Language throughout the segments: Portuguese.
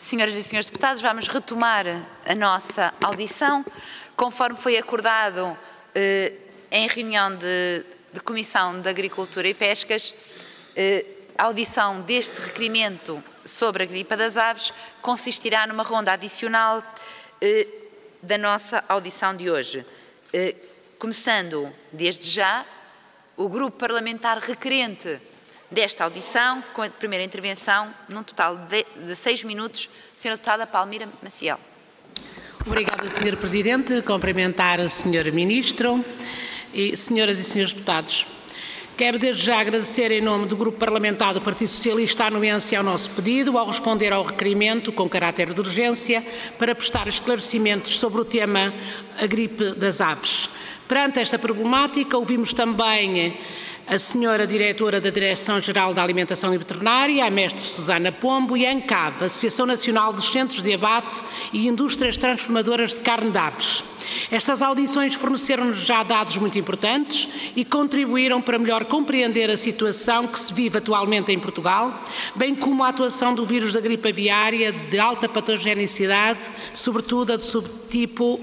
Senhoras e senhores deputados, vamos retomar a nossa audição, conforme foi acordado em reunião de Comissão de Agricultura e Pescas. A audição deste requerimento sobre a gripe das aves consistirá numa ronda adicional da nossa audição de hoje. Começando, desde já, o grupo parlamentar requerente desta audição, com a primeira intervenção, num total de 6 minutos, Sra. Deputada Palmira Maciel. Obrigada, Sr. Presidente. Cumprimentar o Sr. Ministro e senhoras e senhores deputados. Quero desde já agradecer em nome do Grupo Parlamentar do Partido Socialista a anuência ao nosso pedido, ao responder ao requerimento com caráter de urgência para prestar esclarecimentos sobre o tema a gripe das aves. Perante esta problemática, ouvimos também a senhora Diretora da Direção-Geral da Alimentação e Veterinária, a mestre Susana Pombo, e a ANCAV, Associação Nacional dos Centros de Abate e Indústrias Transformadoras de Carne de Aves. Estas audições forneceram-nos já dados muito importantes e contribuíram para melhor compreender a situação que se vive atualmente em Portugal, bem como a atuação do vírus da gripe aviária de alta patogenicidade, sobretudo a do subtipo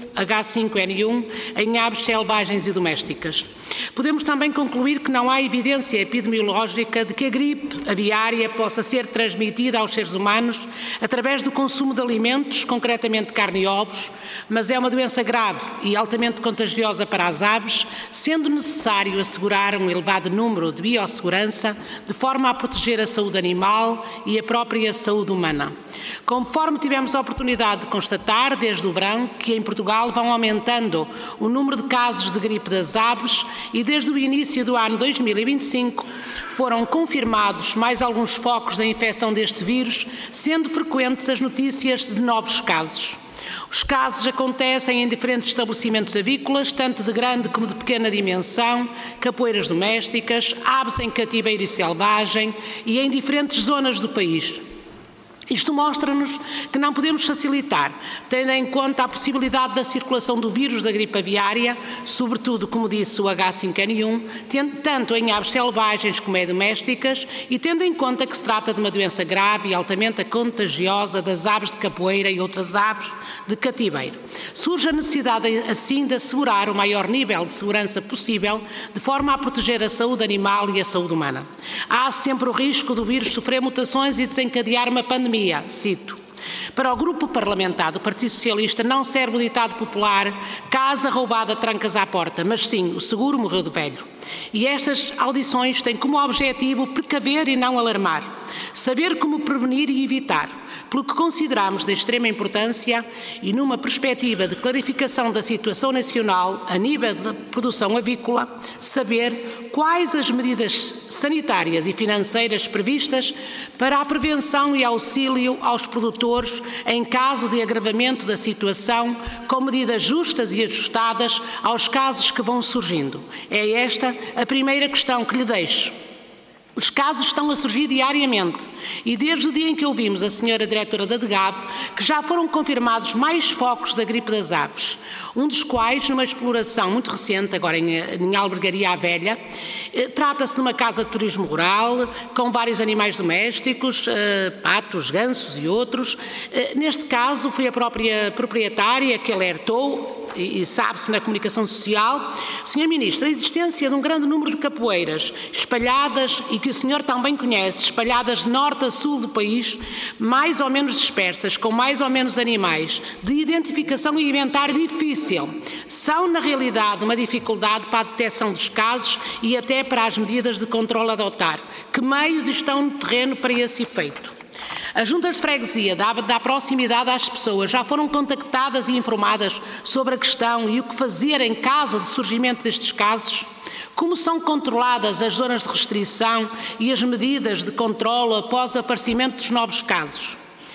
H5N1, em aves selvagens e domésticas. Podemos também concluir que não há evidência epidemiológica de que a gripe aviária possa ser transmitida aos seres humanos através do consumo de alimentos, concretamente carne e ovos, mas é uma doença grave e altamente contagiosa para as aves, sendo necessário assegurar um elevado número de biossegurança, de forma a proteger a saúde animal e a própria saúde humana. Conforme tivemos a oportunidade de constatar desde o verão, que em Portugal vão aumentando o número de casos de gripe das aves e desde o início do ano 2025 foram confirmados mais alguns focos da infecção deste vírus, sendo frequentes as notícias de novos casos. Os casos acontecem em diferentes estabelecimentos avícolas, tanto de grande como de pequena dimensão, capoeiras domésticas, aves em cativeiro e selvagem e em diferentes zonas do país. Isto mostra-nos que não podemos facilitar, tendo em conta a possibilidade da circulação do vírus da gripe aviária, sobretudo, como disse, o H5N1, tanto em aves selvagens como em domésticas, e tendo em conta que se trata de uma doença grave e altamente contagiosa das aves de capoeira e outras aves de cativeiro. Surge a necessidade, assim, de assegurar o maior nível de segurança possível, de forma a proteger a saúde animal e a saúde humana. Há sempre o risco do vírus sofrer mutações e desencadear uma pandemia. Cito: para o Grupo Parlamentar do Partido Socialista não serve o ditado popular casa roubada trancas à porta, mas sim o seguro morreu de velho. E estas audições têm como objetivo precaver e não alarmar, saber como prevenir e evitar, pelo que consideramos de extrema importância e numa perspectiva de clarificação da situação nacional a nível da produção avícola, saber quais as medidas sanitárias e financeiras previstas para a prevenção e auxílio aos produtores em caso de agravamento da situação, com medidas justas e ajustadas aos casos que vão surgindo. É esta a primeira questão que lhe deixo. Os casos estão a surgir diariamente e desde o dia em que ouvimos a senhora Diretora da DGAV que já foram confirmados mais focos da gripe das aves, um dos quais numa exploração muito recente, agora em Albergaria à Velha. Trata-se de uma casa de turismo rural com vários animais domésticos, patos, gansos e outros. Neste caso foi a própria proprietária que alertou, e sabe-se na comunicação social, Sr. Ministro, a existência de um grande número de capoeiras espalhadas, e que o senhor também conhece, espalhadas de norte a sul do país, mais ou menos dispersas, com mais ou menos animais, de identificação e inventário difícil, são na realidade uma dificuldade para a detecção dos casos e até para as medidas de controle a adotar. Que meios estão no terreno para esse efeito? As juntas de freguesia da proximidade às pessoas já foram contactadas e informadas sobre a questão e o que fazer em caso de surgimento destes casos? Como são controladas as zonas de restrição e as medidas de controle após o aparecimento dos novos casos?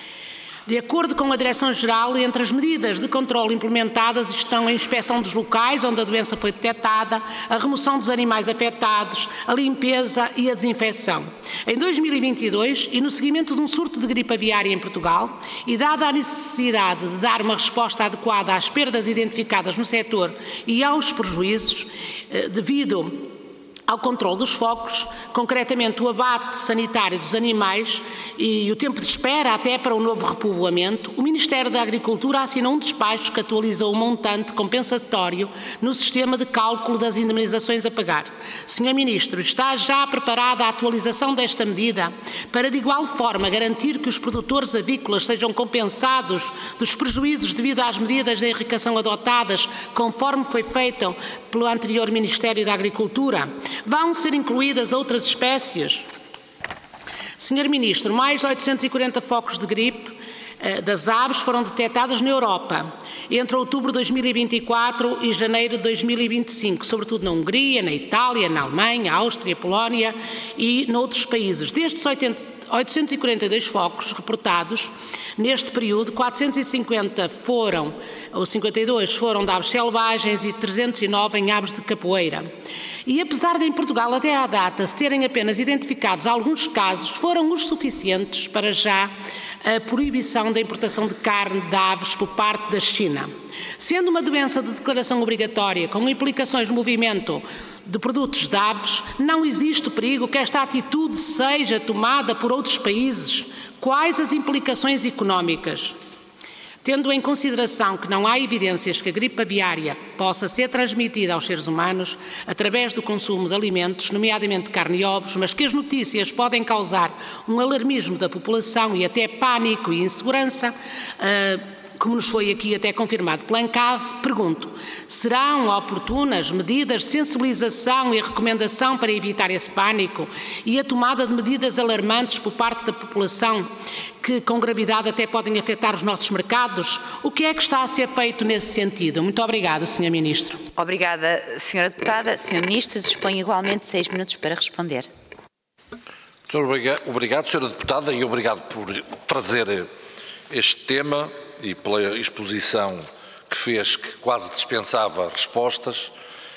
De acordo com a Direção-Geral, entre as medidas de controle implementadas estão a inspeção dos locais onde a doença foi detectada, a remoção dos animais afetados, a limpeza e a desinfecção. Em 2022, e no seguimento de um surto de gripe aviária em Portugal, e dada a necessidade de dar uma resposta adequada às perdas identificadas no setor e aos prejuízos devido ao controle dos focos, concretamente o abate sanitário dos animais e o tempo de espera até para o novo repovoamento, o Ministério da Agricultura assinou um despacho que atualizou o montante compensatório no sistema de cálculo das indemnizações a pagar. Sr. Ministro, está já preparada a atualização desta medida para, de igual forma, garantir que os produtores avícolas sejam compensados dos prejuízos devido às medidas de erradicação adotadas, conforme foi feito pelo anterior Ministério da Agricultura? Vão ser incluídas outras espécies? Sr. Ministro, mais de 840 focos de gripe das aves foram detectados na Europa entre outubro de 2024 e janeiro de 2025, sobretudo na Hungria, na Itália, na Alemanha, Áustria, Polónia e noutros países. Destes 842 focos reportados neste período, 450 52 foram de aves selvagens e 309 em aves de capoeira. E apesar de em Portugal até à data se terem apenas identificados alguns casos, foram os suficientes para já a proibição da importação de carne de aves por parte da China. Sendo uma doença de declaração obrigatória, com implicações no movimento de produtos de aves, não existe o perigo que esta atitude seja tomada por outros países? Quais as implicações económicas? Tendo em consideração que não há evidências que a gripe aviária possa ser transmitida aos seres humanos através do consumo de alimentos, nomeadamente carne e ovos, mas que as notícias podem causar um alarmismo da população e até pânico e insegurança, como nos foi aqui até confirmado pela ANCAV, pergunto, serão oportunas medidas de sensibilização e recomendação para evitar esse pânico e a tomada de medidas alarmantes por parte da população que com gravidade até podem afetar os nossos mercados? O que é que está a ser feito nesse sentido? Muito obrigado, Sr. Ministro. Obrigada, Sra. Deputada. Sr. Ministro, dispõe igualmente 6 minutos para responder. Muito obrigado, Sra. Deputada, e obrigado por trazer este tema e pela exposição que fez, que quase dispensava respostas.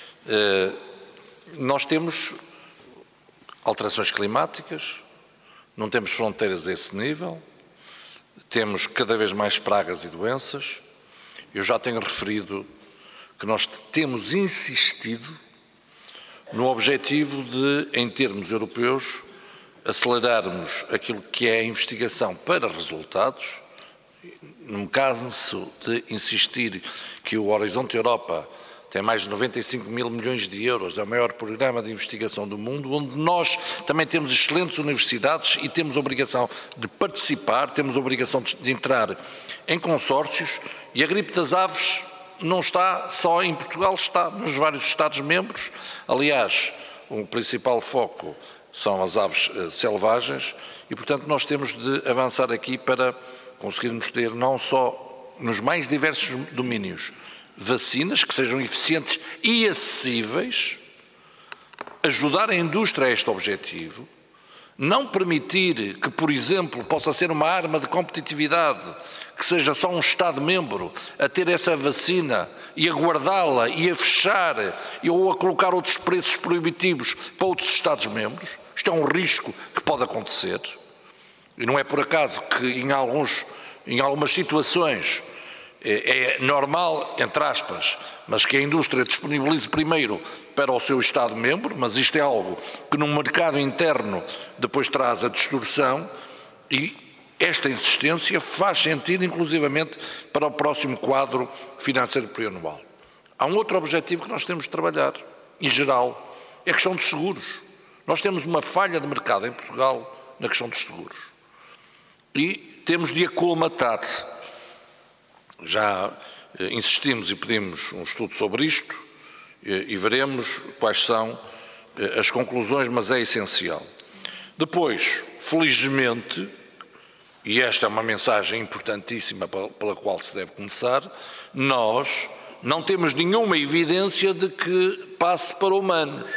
Nós temos alterações climáticas, não temos fronteiras a esse nível, temos cada vez mais pragas e doenças. Eu já tenho referido que nós temos insistido no objetivo de, em termos europeus, acelerarmos aquilo que é a investigação para resultados. Não me canso de insistir que o Horizonte Europa tem mais de 95 mil milhões de euros, é o maior programa de investigação do mundo, onde nós também temos excelentes universidades e temos obrigação de participar, temos obrigação de entrar em consórcios, e a gripe das aves não está só em Portugal, está nos vários Estados-membros. Aliás, o principal foco são as aves selvagens e, portanto, nós temos de avançar aqui para conseguirmos ter não só nos mais diversos domínios vacinas que sejam eficientes e acessíveis, ajudar a indústria a este objetivo, não permitir que, por exemplo, possa ser uma arma de competitividade, que seja só um Estado-membro a ter essa vacina e a guardá-la e a fechar ou a colocar outros preços proibitivos para outros Estados-membros. Isto é um risco que pode acontecer. E não é por acaso que em algumas situações é normal, entre aspas, mas que a indústria disponibilize primeiro para o seu Estado-membro, mas isto é algo que no mercado interno depois traz a distorção, e esta insistência faz sentido inclusivamente para o próximo quadro financeiro plurianual. Há um outro objetivo que nós temos de trabalhar, em geral, é a questão dos seguros. Nós temos uma falha de mercado em Portugal na questão dos seguros. E temos de acolmatar. Já insistimos e pedimos um estudo sobre isto e veremos quais são as conclusões, mas é essencial. Depois, felizmente, e esta é uma mensagem importantíssima pela qual se deve começar, nós não temos nenhuma evidência de que passe para humanos.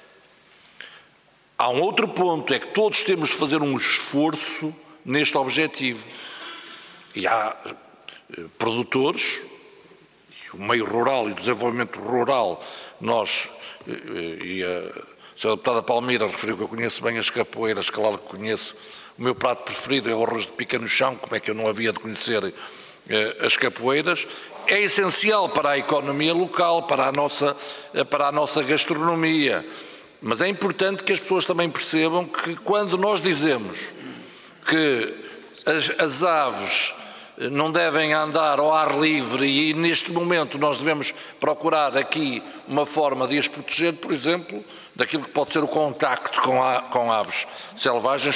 Há um outro ponto, é que todos temos de fazer um esforço neste objetivo. E há produtores, o meio rural e o desenvolvimento rural, nós, e a Sra. Deputada Palmeira referiu que eu conheço bem as capoeiras, claro que conheço. O meu prato preferido é o arroz de pica no chão, como é que eu não havia de conhecer as capoeiras? É essencial para a economia local, para a nossa gastronomia. Mas é importante que as pessoas também percebam que quando nós dizemos que as aves não devem andar ao ar livre e neste momento nós devemos procurar aqui uma forma de as proteger, por exemplo, daquilo que pode ser o contacto com aves selvagens,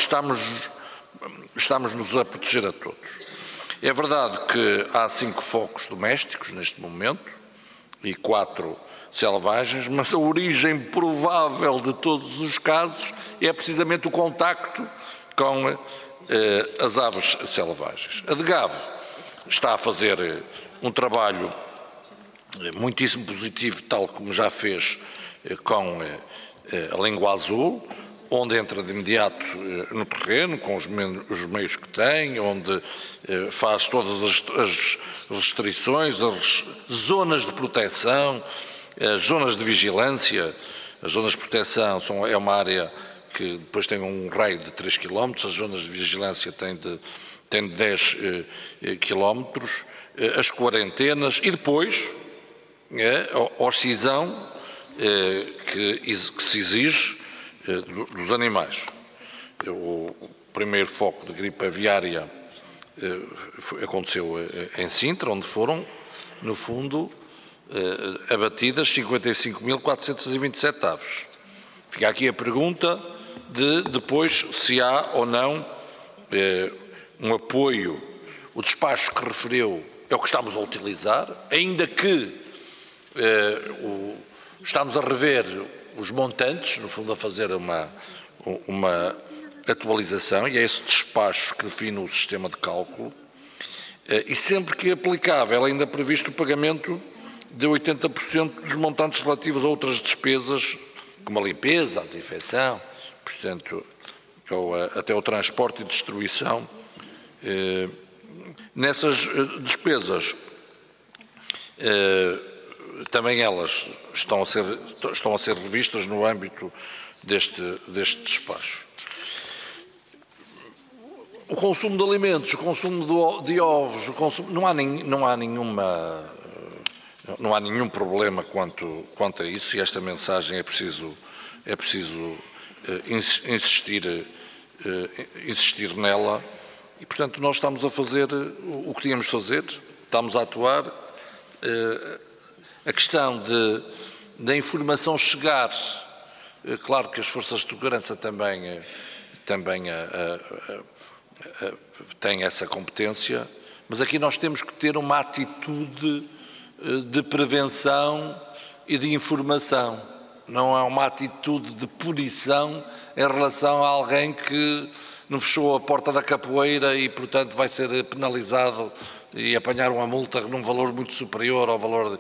estamos-nos a proteger a todos. É verdade que há 5 focos domésticos neste momento e 4 selvagens, mas a origem provável de todos os casos é precisamente o contacto com as aves selvagens. A DGAV está a fazer um trabalho muitíssimo positivo, tal como já fez com a língua azul, onde entra de imediato no terreno, com os meios que tem, onde faz todas as restrições, as zonas de proteção, as zonas de vigilância. As zonas de proteção é uma área que depois tem um raio de 3 km, as zonas de vigilância têm de 10 km, as quarentenas e depois a excisão que se exige dos animais. O primeiro foco de gripe aviária aconteceu em Sintra, onde foram, no fundo, abatidas 55.427 aves. Fica aqui a pergunta de depois se há ou não um apoio. O despacho que referiu é o que estamos a utilizar, ainda que estamos a rever os montantes, no fundo a fazer uma atualização, e é esse despacho que define o sistema de cálculo, e sempre que aplicável, ainda previsto o pagamento de 80% dos montantes relativos a outras despesas, como a limpeza, a desinfecção, portanto, ou até o transporte e distribuição. Nessas despesas, também elas estão a ser revistas no âmbito deste despacho. O consumo de alimentos, o consumo de ovos, não há nenhum problema quanto a isso, e esta mensagem é preciso insistir nela, e portanto nós estamos a fazer o que tínhamos de fazer, estamos a atuar. A questão da informação chegar, claro que as forças de segurança também têm essa competência, mas aqui nós temos que ter uma atitude de prevenção e de informação, não é uma atitude de punição em relação a alguém que não fechou a porta da capoeira e, portanto, vai ser penalizado e apanhar uma multa num valor muito superior ao valor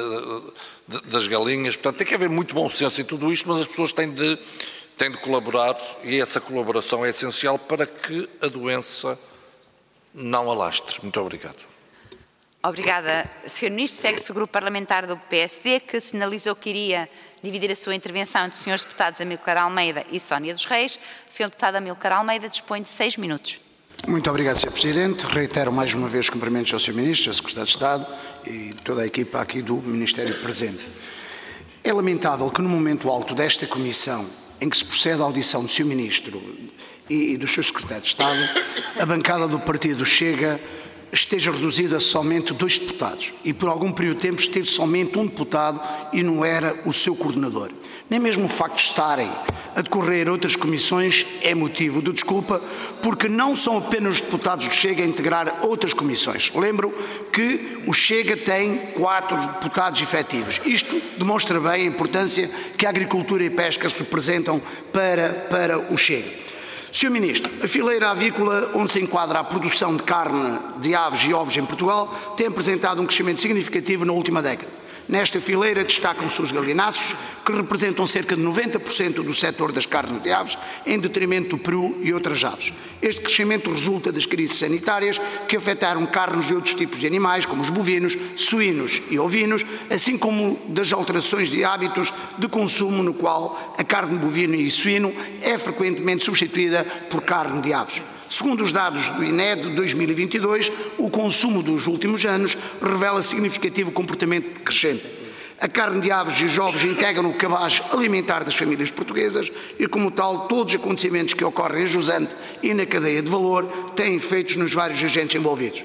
das galinhas. Portanto, tem que haver muito bom senso em tudo isto, mas as pessoas têm de colaborar, e essa colaboração é essencial para que a doença não alastre. Muito obrigado. Obrigada, Sr. Ministro. Segue-se o Grupo Parlamentar do PSD, que sinalizou que iria dividir a sua intervenção entre os Srs. Deputados Amílcar Almeida e Sónia dos Reis. O Sr. Deputado Amílcar Almeida dispõe de 6 minutos. Muito obrigado, Sr. Presidente. Reitero mais uma vez cumprimentos ao Sr. Ministro, ao Secretário de Estado e toda a equipa aqui do Ministério presente. É lamentável que no momento alto desta comissão, em que se procede à audição do Sr. Ministro e do Sr. Secretário de Estado, a bancada do Partido Chega esteja reduzida a somente 2 deputados e por algum período de tempo esteve somente um deputado e não era o seu coordenador. Nem mesmo o facto de estarem a decorrer outras comissões é motivo de desculpa, porque não são apenas os deputados do Chega a integrar outras comissões. Lembro que o Chega tem 4 deputados efetivos. Isto demonstra bem a importância que a agricultura e pescas representam para o Chega. Sr. Ministro, a fileira avícola onde se enquadra a produção de carne de aves e ovos em Portugal tem apresentado um crescimento significativo na última década. Nesta fileira destacam-se os galináceos, que representam cerca de 90% do setor das carnes de aves, em detrimento do peru e outras aves. Este crescimento resulta das crises sanitárias que afetaram carnes de outros tipos de animais, como os bovinos, suínos e ovinos, assim como das alterações de hábitos de consumo, no qual a carne bovina e suíno é frequentemente substituída por carne de aves. Segundo os dados do INE de 2022, o consumo dos últimos anos revela significativo comportamento crescente. A carne de aves e os ovos integram o cabaz alimentar das famílias portuguesas e, como tal, todos os acontecimentos que ocorrem a jusante e na cadeia de valor têm efeitos nos vários agentes envolvidos.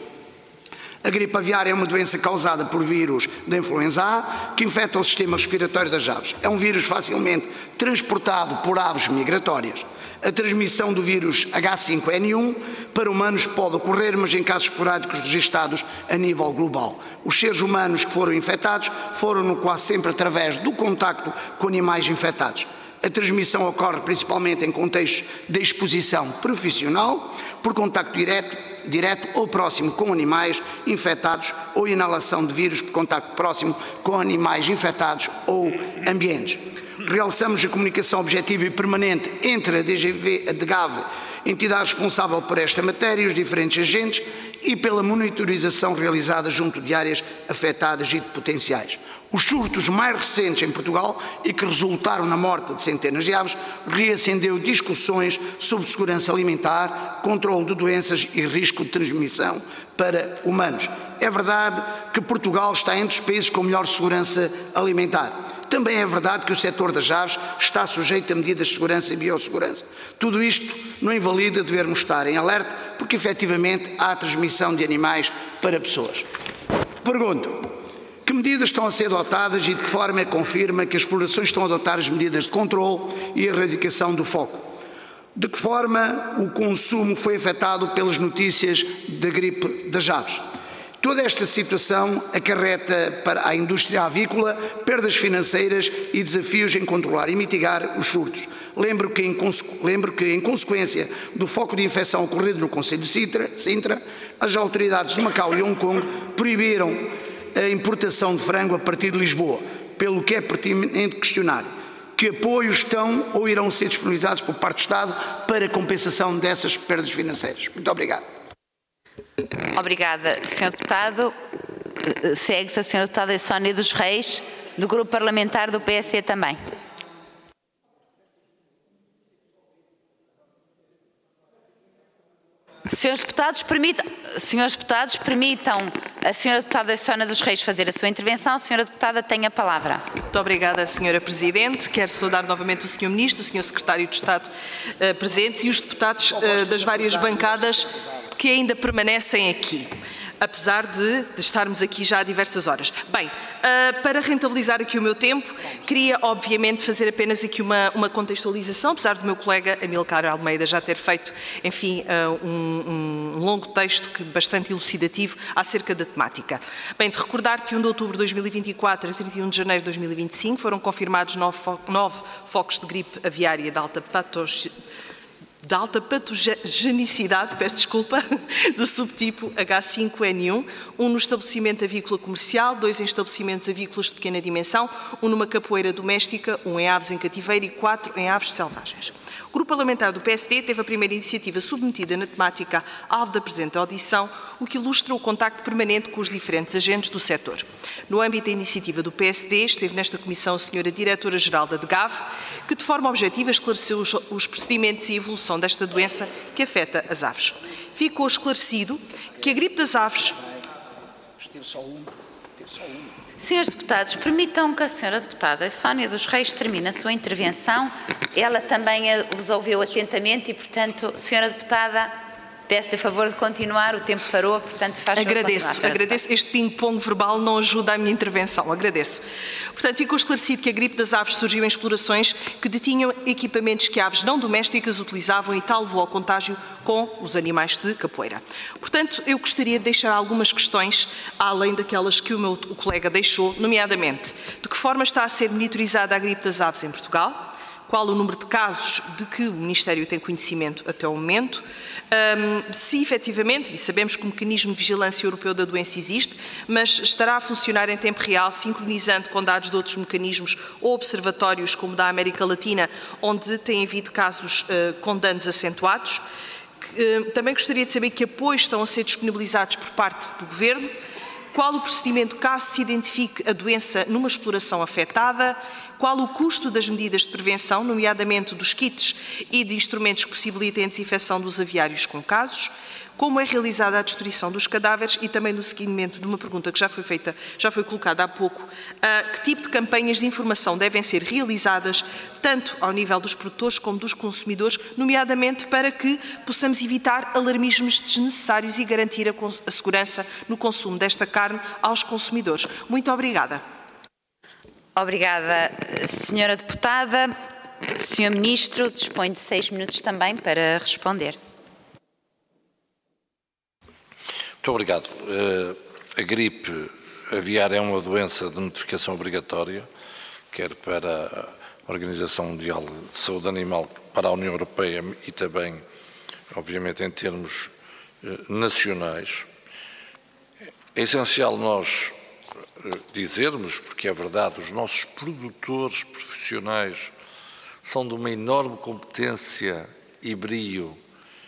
A gripe aviária é uma doença causada por vírus da influenza A que infecta o sistema respiratório das aves. É um vírus facilmente transportado por aves migratórias. A transmissão do vírus H5N1 para humanos pode ocorrer, mas em casos esporádicos registados a nível global. Os seres humanos que foram infectados foram quase sempre através do contacto com animais infectados. A transmissão ocorre principalmente em contextos de exposição profissional, por contacto direto ou próximo com animais infectados ou inalação de vírus por contacto próximo com animais infectados ou ambientes. Realçamos a comunicação objetiva e permanente entre a DGAV, entidade responsável por esta matéria, e os diferentes agentes, e pela monitorização realizada junto de áreas afetadas e de potenciais. Os surtos mais recentes em Portugal e que resultaram na morte de centenas de aves reacendeu discussões sobre segurança alimentar, controle de doenças e risco de transmissão para humanos. É verdade que Portugal está entre os países com melhor segurança alimentar. Também é verdade que o setor das aves está sujeito a medidas de segurança e biossegurança. Tudo isto não invalida devermos estar em alerta, porque efetivamente há transmissão de animais para pessoas. Pergunto: que medidas estão a ser adotadas e de que forma confirma que as explorações estão a adotar as medidas de controle e erradicação do foco? De que forma o consumo foi afetado pelas notícias da gripe das aves? Toda esta situação acarreta para a indústria avícola perdas financeiras e desafios em controlar e mitigar os surtos. Lembro que, em consequência do foco de infecção ocorrido no concelho de Sintra, as autoridades de Macau e Hong Kong proibiram a importação de frango a partir de Lisboa, pelo que é pertinente questionar que apoios estão ou irão ser disponibilizados por parte do Estado para a compensação dessas perdas financeiras. Muito obrigado. Obrigada, Sr. Deputado. Segue-se a Sra. Deputada Sónia dos Reis, do Grupo Parlamentar do PSD também. Senhores deputados, permitam a Sra. Deputada Sónia dos Reis fazer a sua intervenção. A Sra. Deputada tem a palavra. Muito obrigada, Sra. Presidente. Quero saudar novamente o Sr. Ministro, o Sr. Secretário de Estado presentes e os deputados das várias bancadas que ainda permanecem aqui, apesar de estarmos aqui já há diversas horas. Bem, para rentabilizar aqui o meu tempo, queria obviamente fazer apenas aqui uma contextualização, apesar do meu colega Amilcar Almeida já ter feito, enfim, um longo texto bastante elucidativo acerca da temática. Bem, de recordar que 1 de outubro de 2024 a 31 de janeiro de 2025 foram confirmados 9 focos de gripe aviária de alta patogenicidade, peço desculpa, do subtipo H5N1, um no estabelecimento avícola comercial, 2 em estabelecimentos avícolas de pequena dimensão, um numa capoeira doméstica, 1 em aves em cativeiro e 4 em aves selvagens. O Grupo Parlamentar do PSD teve a primeira iniciativa submetida na temática alvo da presente audição, o que ilustra o contacto permanente com os diferentes agentes do setor. No âmbito da iniciativa do PSD, esteve nesta comissão a Sra. Diretora-Geral da DGAV, que de forma objetiva esclareceu os procedimentos e evolução desta doença que afeta as aves. Ficou esclarecido que a gripe das aves... Senhores deputados, permitam que a Sra. Deputada Sónia dos Reis termine a sua intervenção. Ela também vos ouviu atentamente e, portanto, Sra. Deputada, peço-lhe a favor de continuar, o tempo parou, portanto, faz favor de continuar. Agradeço. Este ping-pong verbal não ajuda a minha intervenção, agradeço. Portanto, ficou esclarecido que a gripe das aves surgiu em explorações que detinham equipamentos que aves não domésticas utilizavam e tal levou ao contágio com os animais de capoeira. Portanto, eu gostaria de deixar algumas questões, além daquelas que o meu colega deixou, nomeadamente, de que forma está a ser monitorizada a gripe das aves em Portugal, qual o número de casos de que o Ministério tem conhecimento até o momento, se efetivamente, e sabemos que o mecanismo de vigilância europeu da doença existe, mas estará a funcionar em tempo real, sincronizando com dados de outros mecanismos ou observatórios como da América Latina, onde tem havido casos com danos acentuados. Também gostaria de saber que apoios estão a ser disponibilizados por parte do Governo, qual o procedimento caso se identifique a doença numa exploração afetada, qual o custo das medidas de prevenção, nomeadamente dos kits e de instrumentos que possibilitem a desinfecção dos aviários com casos, como é realizada a destruição dos cadáveres e também no seguimento de uma pergunta que já foi colocada há pouco, que tipo de campanhas de informação devem ser realizadas tanto ao nível dos produtores como dos consumidores, nomeadamente para que possamos evitar alarmismos desnecessários e garantir a segurança no consumo desta carne aos consumidores. Muito obrigada. Obrigada, Senhora Deputada. Senhor Ministro, dispõe de 6 minutos também para responder. Muito obrigado. A gripe aviar é uma doença de notificação obrigatória, quer para a Organização Mundial de Saúde Animal, para a União Europeia e também, obviamente, em termos nacionais. É essencial nós dizermos, porque é verdade, os nossos produtores profissionais são de uma enorme competência e brio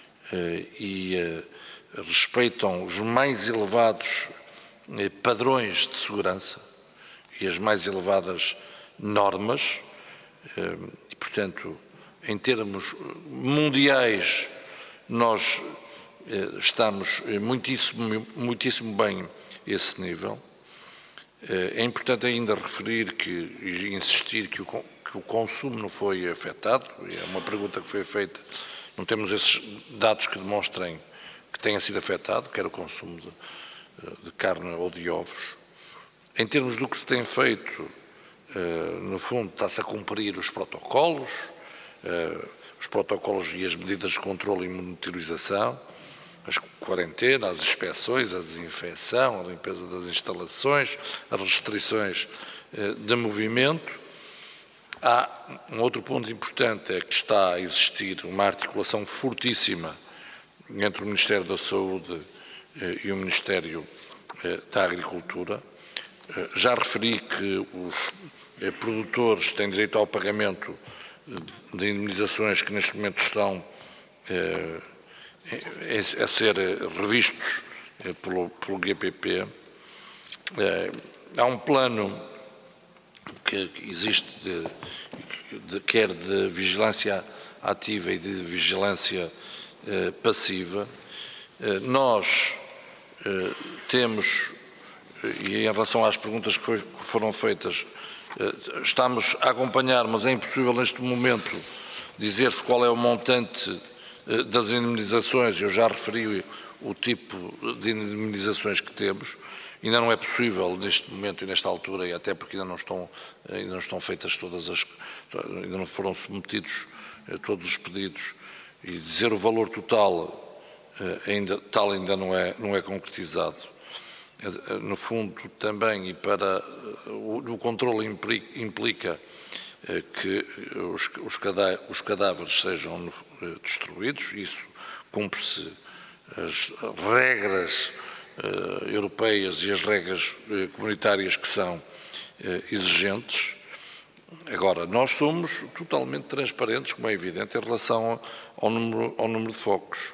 e respeitam os mais elevados padrões de segurança e as mais elevadas normas e, portanto, em termos mundiais, nós estamos muitíssimo bem a esse nível. É importante ainda referir e insistir que o consumo não foi afetado, é uma pergunta que foi feita, não temos esses dados que demonstrem que tenha sido afetado, quer o consumo de carne ou de ovos. Em termos do que se tem feito, no fundo está-se a cumprir os protocolos e as medidas de controle e monitorização, as quarentenas, as inspeções, a desinfecção, a limpeza das instalações, as restrições de movimento. Há um outro ponto importante, é que está a existir uma articulação fortíssima entre o Ministério da Saúde e o Ministério da Agricultura. Já referi que os produtores têm direito ao pagamento de indemnizações que neste momento estão a ser revistos pelo GPP. Há um plano que existe quer de vigilância ativa e de vigilância passiva. Nós temos, e em relação às perguntas que foram feitas, estamos a acompanhar, mas é impossível neste momento dizer-se qual é o montante das indemnizações. Eu já referi o tipo de indemnizações que temos. Ainda não é possível neste momento e nesta altura, e até porque ainda não estão feitas ainda não foram submetidos todos os pedidos, e dizer o valor total ainda não é concretizado. No fundo, também, e para o controle implica que os cadáveres sejam destruídos. Isso cumpre-se as regras europeias e as regras comunitárias que são exigentes. Agora, nós somos totalmente transparentes, como é evidente, em relação ao número de focos,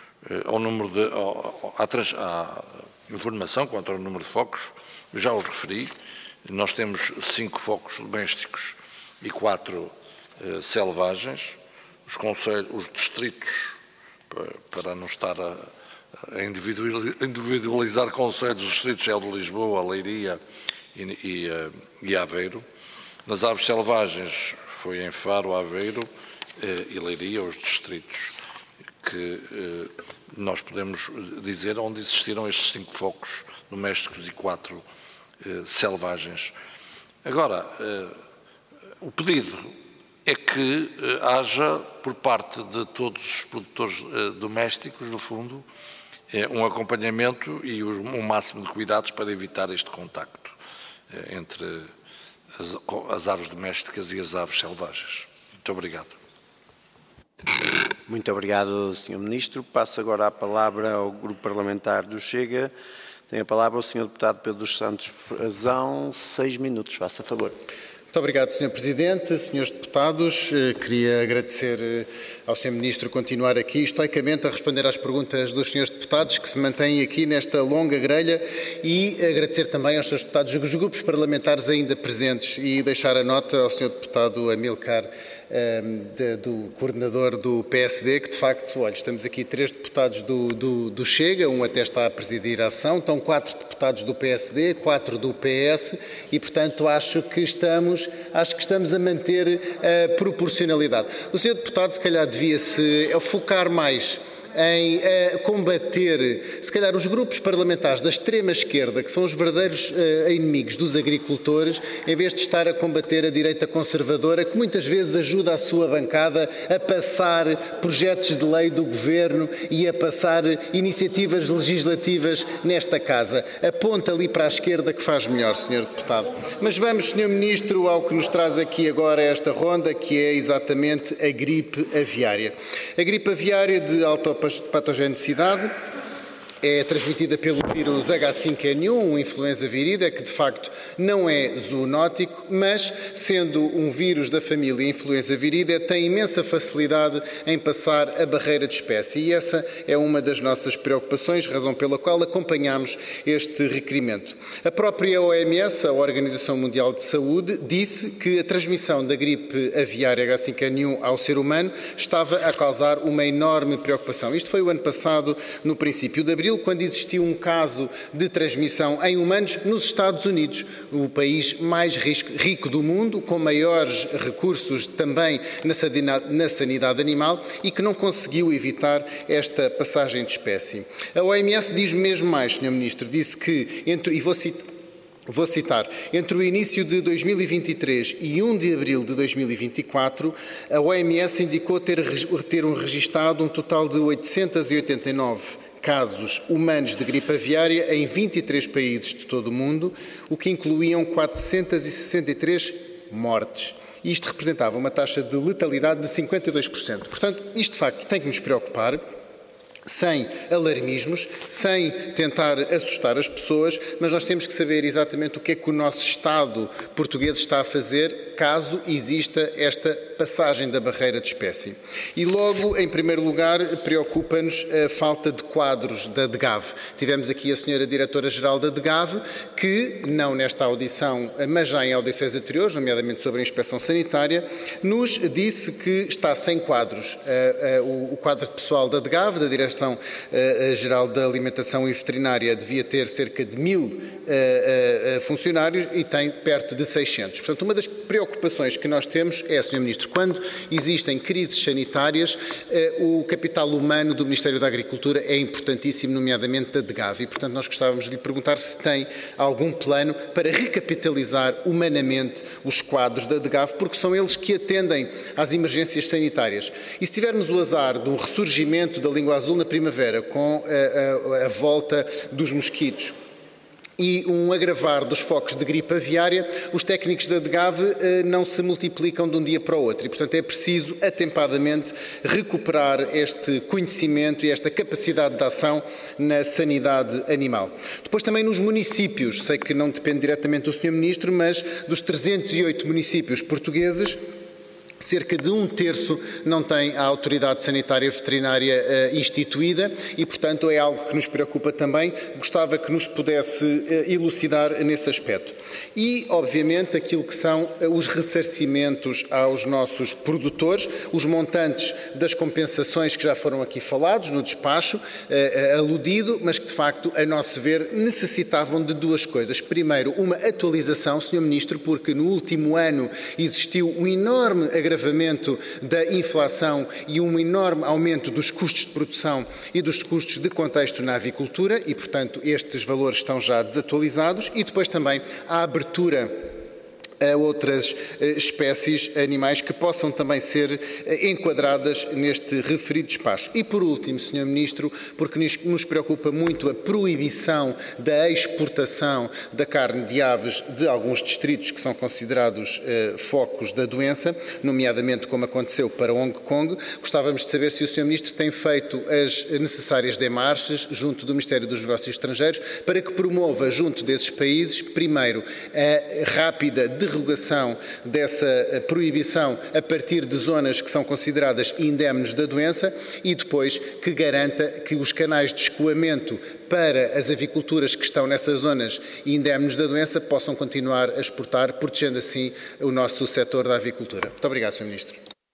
à informação quanto ao número de focos. Eu já o referi, nós temos 5 focos domésticos e 4 selvagens. Os distritos, para não estar a individualizar concelhos, os distritos é o de Lisboa, Leiria e Aveiro. Nas aves selvagens foi em Faro, Aveiro e Leiria, os distritos que nós podemos dizer onde existiram estes 5 focos domésticos e 4 selvagens. Agora, o pedido é que haja, por parte de todos os produtores domésticos, no fundo, um acompanhamento e um máximo de cuidados para evitar este contacto entre as aves domésticas e as aves selvagens. Muito obrigado. Muito obrigado, Sr. Ministro. Passo agora a palavra ao Grupo Parlamentar do Chega. Tem a palavra o Sr. Deputado Pedro dos Santos Frazão. 6 minutos, faça favor. Muito obrigado, Sr. Presidente. Senhores deputados, queria agradecer ao Sr. Ministro continuar aqui estoicamente a responder às perguntas dos Srs. Deputados que se mantêm aqui nesta longa grelha e agradecer também aos Srs. Deputados dos grupos parlamentares ainda presentes e deixar a nota ao Sr. Deputado Amílcar do coordenador do PSD, que de facto, olha, estamos aqui 3 deputados do Chega, um até está a presidir a ação, estão 4 deputados do PSD, 4 do PS e, portanto, acho que estamos a manter a proporcionalidade. O senhor deputado, se calhar, devia-se focar mais em combater, se calhar, os grupos parlamentares da extrema-esquerda, que são os verdadeiros inimigos dos agricultores, em vez de estar a combater a direita conservadora, que muitas vezes ajuda a sua bancada a passar projetos de lei do Governo e a passar iniciativas legislativas nesta Casa. Aponta ali para a esquerda que faz melhor, Sr. Deputado. Mas vamos, Sr. Ministro, ao que nos traz aqui agora esta ronda, que é exatamente a gripe aviária. A gripe aviária de patogenicidade é transmitida pelo vírus H5N1, uma influenza vírida, que de facto não é zoonótico, mas sendo um vírus da família influenza vírida, tem imensa facilidade em passar a barreira de espécie. E essa é uma das nossas preocupações, razão pela qual acompanhamos este requerimento. A própria OMS, a Organização Mundial de Saúde, disse que a transmissão da gripe aviária H5N1 ao ser humano estava a causar uma enorme preocupação. Isto foi o ano passado, no princípio de abril, quando existiu um caso de transmissão em humanos nos Estados Unidos, o país mais rico do mundo, com maiores recursos também na sanidade animal e que não conseguiu evitar esta passagem de espécie. A OMS diz mesmo mais, Sr. Ministro, disse que, vou citar, entre o início de 2023 e 1 de abril de 2024, a OMS indicou ter registado um total de 889 casos humanos de gripe aviária em 23 países de todo o mundo, o que incluíam 463 mortes. Isto representava uma taxa de letalidade de 52%. Portanto, isto de facto tem que nos preocupar, sem alarmismos, sem tentar assustar as pessoas, mas nós temos que saber exatamente o que é que o nosso Estado português está a fazer caso exista esta passagem da barreira de espécie. E logo, em primeiro lugar, preocupa-nos a falta de quadros da DGAV. Tivemos aqui a senhora Diretora-Geral da DGAV, que, não nesta audição, mas já em audições anteriores, nomeadamente sobre a inspeção sanitária, nos disse que está sem quadros. O quadro pessoal da DGAV, da Direção-Geral da Alimentação e Veterinária, devia ter cerca de 1000 funcionários e tem perto de 600. Portanto, uma das preocupações que nós temos é, Sr. Ministro, quando existem crises sanitárias, o capital humano do Ministério da Agricultura é importantíssimo, nomeadamente da DGAV, e, portanto, nós gostávamos de lhe perguntar se tem algum plano para recapitalizar humanamente os quadros da DGAV, porque são eles que atendem às emergências sanitárias. E se tivermos o azar de um ressurgimento da língua azul na primavera, com a volta dos mosquitos, e um agravar dos focos de gripe aviária, os técnicos da DGAV não se multiplicam de um dia para o outro e, portanto, é preciso atempadamente recuperar este conhecimento e esta capacidade de ação na sanidade animal. Depois também nos municípios, sei que não depende diretamente do Sr. Ministro, mas dos 308 municípios portugueses, cerca de 1/3 não tem a autoridade sanitária veterinária instituída e, portanto, é algo que nos preocupa também. Gostava que nos pudesse elucidar nesse aspecto. E, obviamente, aquilo que são os ressarcimentos aos nossos produtores, os montantes das compensações que já foram aqui falados no despacho, aludido, mas que, de facto, a nosso ver, necessitavam de duas coisas. Primeiro, uma atualização, Sr. Ministro, porque no último ano existiu um enorme agravamento da inflação e um enorme aumento dos custos de produção e dos custos de contexto na avicultura e, portanto, estes valores estão já desatualizados e depois também a abertura a outras espécies animais que possam também ser enquadradas neste referido despacho. E por último, Sr. Ministro, porque nos preocupa muito a proibição da exportação da carne de aves de alguns distritos que são considerados focos da doença, nomeadamente como aconteceu para Hong Kong, gostávamos de saber se o Sr. Ministro tem feito as necessárias demarches junto do Ministério dos Negócios Estrangeiros para que promova junto desses países, primeiro, a rápida derrogação dessa proibição a partir de zonas que são consideradas indemnes da doença e depois que garanta que os canais de escoamento para as aviculturas que estão nessas zonas indemnes da doença possam continuar a exportar, protegendo assim o nosso setor da avicultura. Muito obrigado, Sr. Ministro.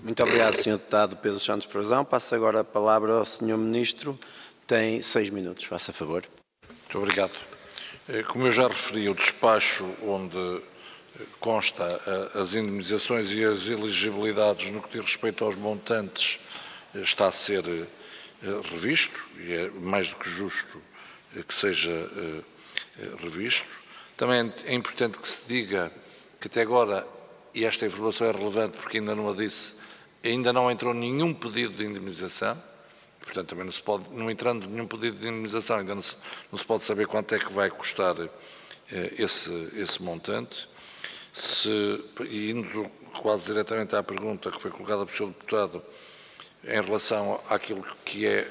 Muito obrigado, Sr. Deputado Pedro Santos Frazão. Passo agora a palavra ao Sr. Ministro. Tem 6 minutos, faça favor. Muito obrigado. Como eu já referi, o despacho onde consta as indemnizações e as elegibilidades no que diz respeito aos montantes está a ser revisto e é mais do que justo que seja revisto. Também é importante que se diga que até agora, e esta informação é relevante porque ainda não a disse, ainda não entrou nenhum pedido de indemnização, portanto também não entrando nenhum pedido de indemnização, ainda não se pode saber quanto é que vai custar esse montante. Indo quase diretamente à pergunta que foi colocada pelo Sr. Deputado em relação àquilo que é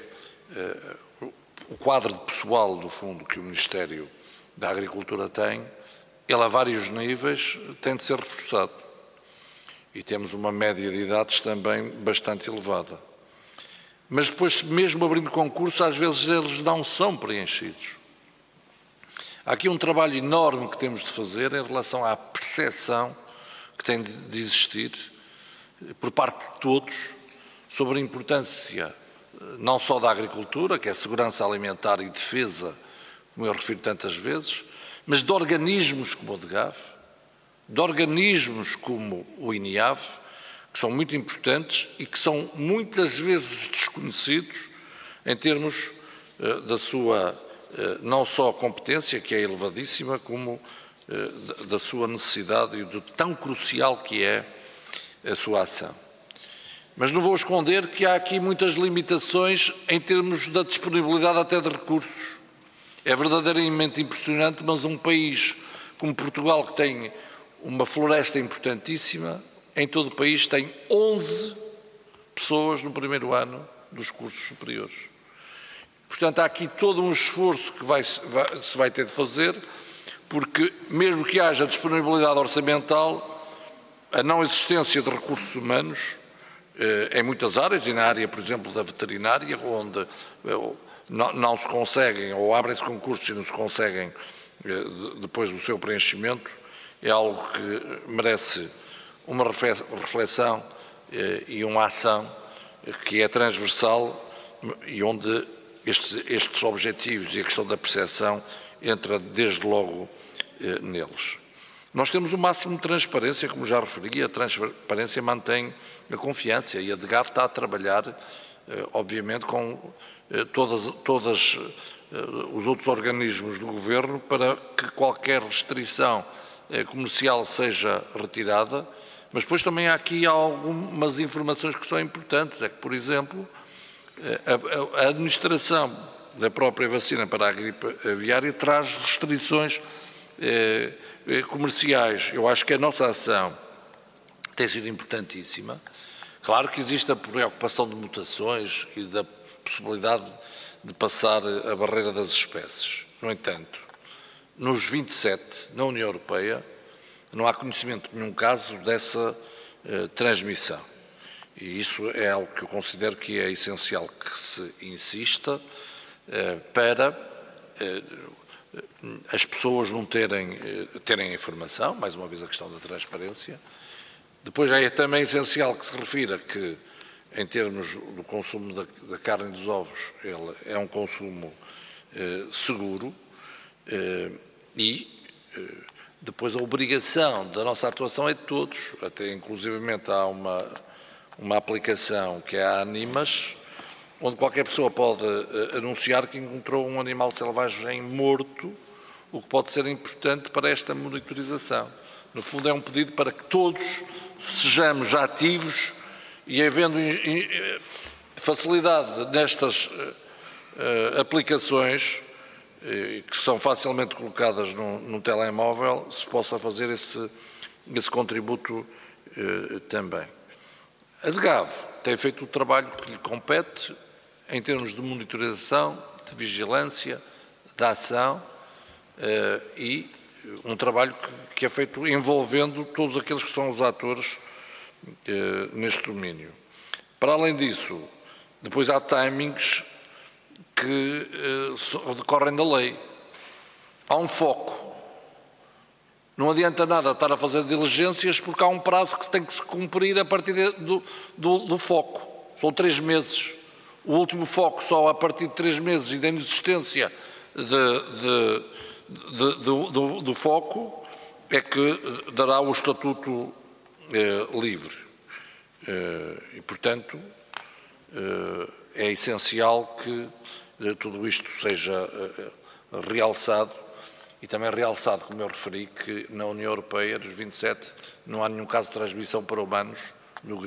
o quadro de pessoal do fundo que o Ministério da Agricultura tem, ele a vários níveis tem de ser reforçado. E temos uma média de idades também bastante elevada. Mas depois, mesmo abrindo concursos, às vezes eles não são preenchidos. Há aqui um trabalho enorme que temos de fazer em relação à percepção que tem de existir por parte de todos sobre a importância não só da agricultura, que é segurança alimentar e defesa, como eu refiro tantas vezes, mas de organismos como o DGAV, de organismos como o INIAV, que são muito importantes e que são muitas vezes desconhecidos em termos da sua não só competência, que é elevadíssima, como da sua necessidade e do tão crucial que é a sua ação. Mas não vou esconder que há aqui muitas limitações em termos da disponibilidade até de recursos. É verdadeiramente impressionante, mas um país como Portugal, que tem uma floresta importantíssima, em todo o país tem 11 pessoas no primeiro ano dos cursos superiores. Portanto, há aqui todo um esforço que se vai ter de fazer, porque mesmo que haja disponibilidade orçamental, a não existência de recursos humanos em muitas áreas, e na área, por exemplo, da veterinária, onde não se conseguem, ou abrem-se concursos e não se conseguem depois do seu preenchimento, é algo que merece uma reflexão e uma ação que é transversal e onde estes objetivos e a questão da percepção entra desde logo neles. Nós temos o máximo de transparência, como já referi, a transparência mantém a confiança e a DGAV está a trabalhar, obviamente, com todos os outros organismos do Governo para que qualquer restrição comercial seja retirada, mas depois também há aqui algumas informações que são importantes, é que, por exemplo, a administração da própria vacina para a gripe aviária traz restrições comerciais. Eu acho que a nossa ação tem sido importantíssima. Claro que existe a preocupação de mutações e da possibilidade de passar a barreira das espécies. No entanto, nos 27, na União Europeia, não há conhecimento de nenhum caso dessa transmissão. E isso é algo que eu considero que é essencial que se insista para as pessoas não terem informação, mais uma vez a questão da transparência. Depois é também essencial que se refira que, em termos do consumo da carne e dos ovos, ele é um consumo seguro e depois a obrigação da nossa atuação é de todos, até inclusivamente há uma aplicação que é a Animas, onde qualquer pessoa pode anunciar que encontrou um animal selvagem morto, o que pode ser importante para esta monitorização. No fundo é um pedido para que todos sejamos ativos e havendo facilidade nestas aplicações que são facilmente colocadas num telemóvel, se possa fazer esse contributo também. A DGAV tem feito o trabalho que lhe compete em termos de monitorização, de vigilância, de ação e um trabalho que é feito envolvendo todos aqueles que são os atores neste domínio. Para além disso, depois há timings que decorrem da lei. Há um foco Não adianta nada estar a fazer diligências porque há um prazo que tem que se cumprir a partir do foco. São 3 meses. O último foco só a partir de 3 meses e da inexistência do foco é que dará o estatuto livre. E, portanto, é essencial que tudo isto seja realçado e também realçado, como eu referi, que na União Europeia, dos 27, não há nenhum caso de transmissão para humanos do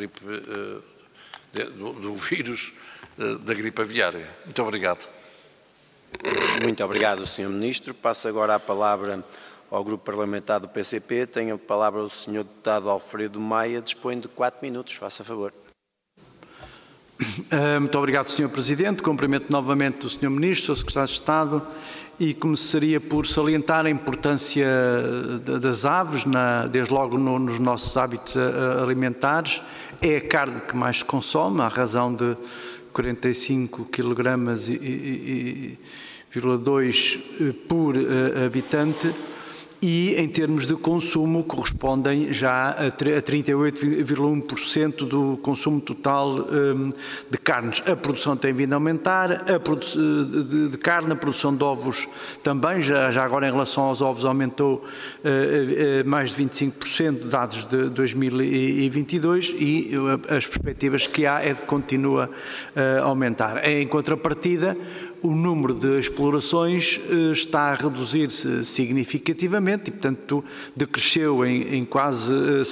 vírus da gripe aviária. Muito obrigado. Muito obrigado, Sr. Ministro. Passo agora a palavra ao Grupo Parlamentar do PCP. Tem a palavra o Sr. Deputado Alfredo Maia. Dispõe de 4 minutos. Faça favor. Muito obrigado, Sr. Presidente. Cumprimento novamente o Sr. Ministro, o Sr. Secretário de Estado, e começaria por salientar a importância das aves, desde logo nos nossos hábitos alimentares. É a carne que mais se consome, à razão de 45 kg por habitante, e em termos de consumo correspondem já a 38,1% do consumo total de carnes. A produção tem vindo a aumentar, de carne, a produção de ovos também, já agora em relação aos ovos aumentou mais de 25%, dados de 2022, e as perspectivas que há é de que continua a aumentar. Em contrapartida, o número de explorações está a reduzir-se significativamente e, portanto, decresceu em quase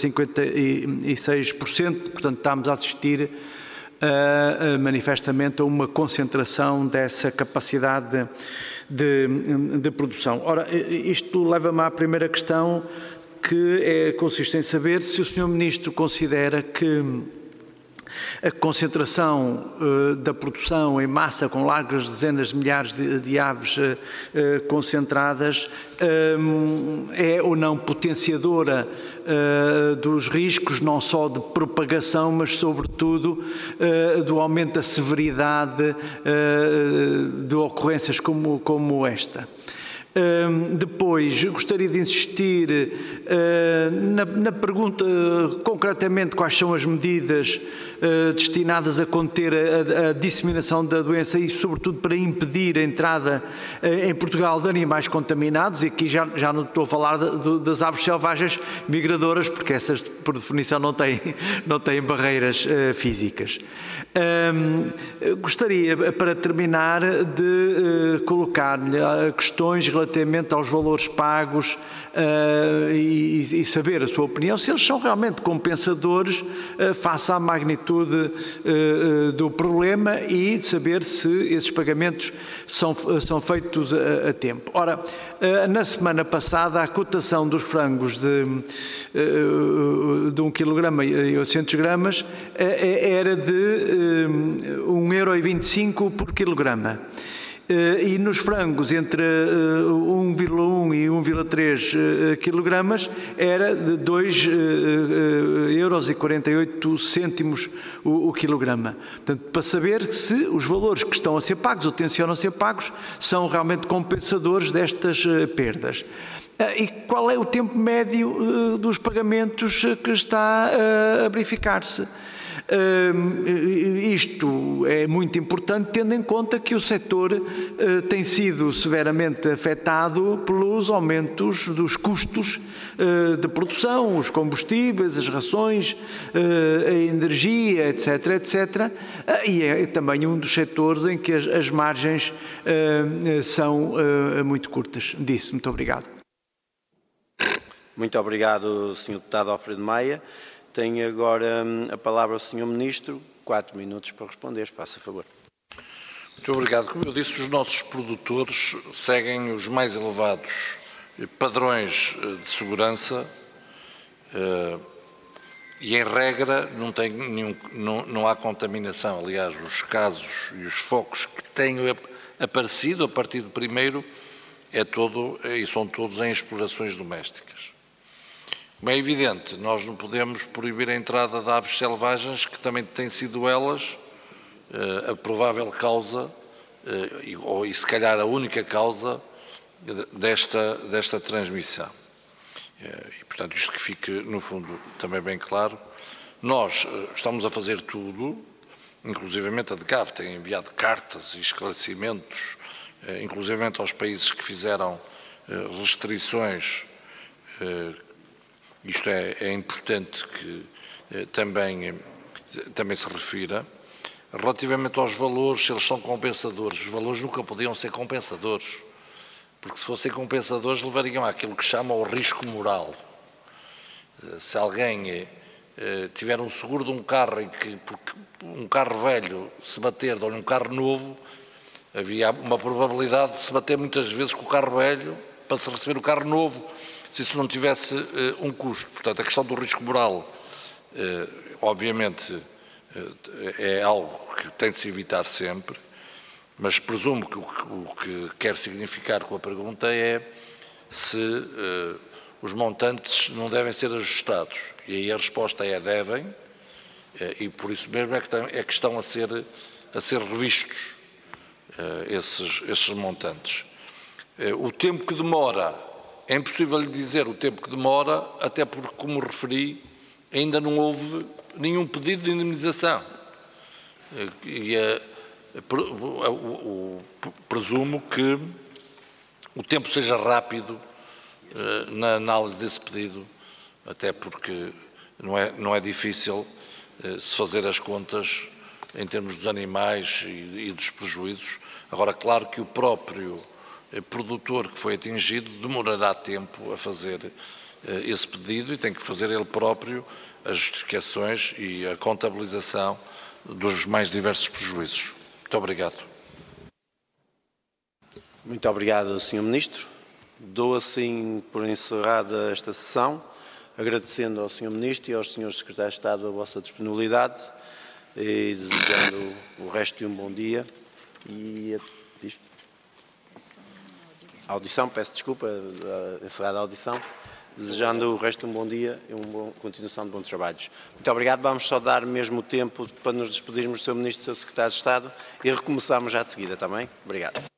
56%, portanto, estamos a assistir manifestamente a uma concentração dessa capacidade de produção. Ora, isto leva-me à primeira questão, que consiste em saber se o Sr. Ministro considera que a concentração da produção em massa, com largas dezenas de milhares de aves concentradas, é ou não potenciadora dos riscos, não só de propagação, mas sobretudo do aumento da severidade de ocorrências como esta. Depois, gostaria de insistir na pergunta, concretamente, quais são as medidas destinadas a conter a disseminação da doença e, sobretudo, para impedir a entrada em Portugal de animais contaminados, e aqui já não estou a falar das aves selvagens migradoras, porque essas, por definição, não têm barreiras físicas. Gostaria, para terminar, de colocar-lhe questões relativamente aos valores pagos e saber a sua opinião, se eles são realmente compensadores face à magnitude do problema, e de saber se esses pagamentos são feitos a tempo. Ora, na semana passada, a cotação dos frangos de 1 kg e 800 gramas era de 1,25 € por quilograma. E nos frangos entre 1,1 e 1,3 kg era de 2,48 € o quilograma. Portanto, para saber se os valores que estão a ser pagos ou tencionam a ser pagos são realmente compensadores destas perdas. E qual é o tempo médio dos pagamentos que está a verificar-se? Isto é muito importante, tendo em conta que o setor tem sido severamente afetado pelos aumentos dos custos de produção, os combustíveis, as rações, a energia, etc., etc., e é também um dos setores em que as margens são muito curtas. Disso, muito obrigado. Muito obrigado, Sr. Deputado Alfredo Maia. Tem agora a palavra o Sr. Ministro, 4 minutos para responder. Faça favor. Muito obrigado. Como eu disse, os nossos produtores seguem os mais elevados padrões de segurança e, em regra, não há contaminação. Aliás, os casos e os focos que têm aparecido a partir do primeiro são todos em explorações domésticas. Como é evidente, nós não podemos proibir a entrada de aves selvagens, que também têm sido elas a provável causa, e se calhar a única causa desta transmissão. E, portanto, isto que fique, no fundo, também bem claro. Nós estamos a fazer tudo, inclusivamente a DGAV tem enviado cartas e esclarecimentos, inclusivamente aos países que fizeram restrições. Isto é importante que também se refira. Relativamente aos valores, se eles são compensadores, os valores nunca podiam ser compensadores, porque se fossem compensadores levariam àquilo que chamam o risco moral. Se alguém tiver um seguro de um carro em que, porque um carro velho se bater, dá-lhe um carro novo, havia uma probabilidade de se bater muitas vezes com o carro velho para se receber o carro novo, se isso não tivesse um custo. Portanto, a questão do risco moral, obviamente, é algo que tem de se evitar sempre, mas presumo que o que quer significar com a pergunta é se os montantes não devem ser ajustados. E aí a resposta é devem, e por isso mesmo é que estão a ser revistos esses montantes. O tempo que demora, é impossível lhe dizer o tempo que demora, até porque, como referi, ainda não houve nenhum pedido de indemnização. Presumo que o tempo seja rápido na análise desse pedido, até porque não é difícil se fazer as contas em termos dos animais e dos prejuízos. Agora, claro que o próprio produtor que foi atingido demorará tempo a fazer esse pedido e tem que fazer ele próprio as justificações e a contabilização dos mais diversos prejuízos. Muito obrigado. Muito obrigado, Sr. Ministro. Dou assim por encerrada esta sessão, agradecendo ao Sr. Ministro e aos Srs. Secretários de Estado a vossa disponibilidade e desejando o resto de um bom dia. E a audição, peço desculpa, encerrada a audição, desejando o resto de um bom dia e uma continuação de bons trabalhos. Muito obrigado. Vamos só dar mesmo tempo para nos despedirmos do Sr. Ministro e do Sr. Secretário de Estado e recomeçamos já de seguida, está bem? Obrigado.